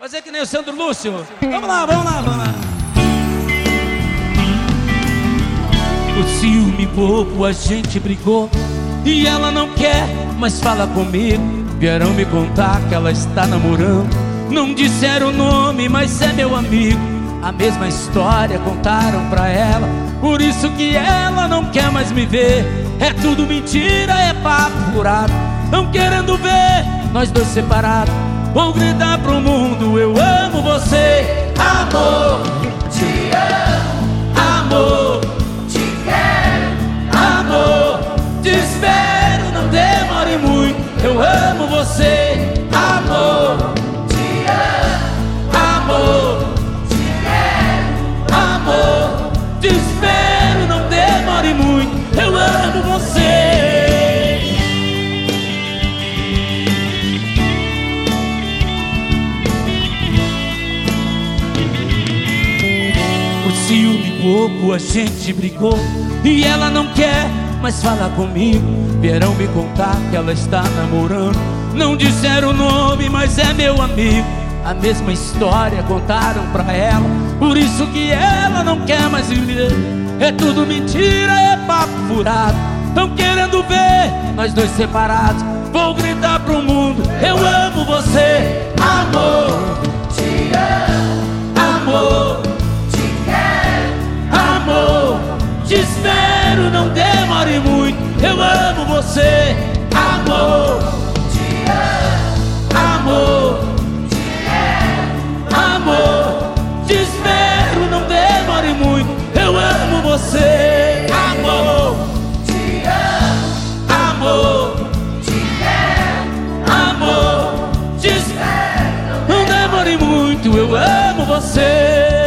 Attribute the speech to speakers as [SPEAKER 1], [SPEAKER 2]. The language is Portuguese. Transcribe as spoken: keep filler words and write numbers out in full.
[SPEAKER 1] Fazer que nem o Sandro Lúcio. Vamos lá, vamos lá, vamos lá. O ciúme bobo, a gente brigou e ela não quer mais falar comigo. Vieram me contar que ela está namorando. Não disseram o nome, mas é meu amigo. A mesma história contaram pra ela. Por isso que ela não quer mais me ver. É tudo mentira, é papo furado. Não querendo ver nós dois separados. Vou gritar pro mundo: eu amo você. Amor, te amo. Amor, te quero. Amor, te espero, não demore muito. Eu amo você. Amor, te amo. Amor, te quero. Amor, te espero, não demore muito. Eu amo você. Ciúme bobo, a gente brigou e ela não quer mais falar comigo. Vieram me contar que ela está namorando. Não disseram o nome, mas é meu amigo. A mesma história contaram pra ela. Por isso que ela não quer mais viver. É tudo mentira, é papo furado. Tão querendo ver nós dois separados. Vou gritar pro mundo: eu amo você. Amor, te amo. Amor, te espero, não demore muito. Eu amo você. Amor, te amo. Amor, te quero. Amor, te espero, não demore muito. Eu amo você. Amor, te amo. Amor, te quero. Amor, te espero, não demore muito. Eu amo você.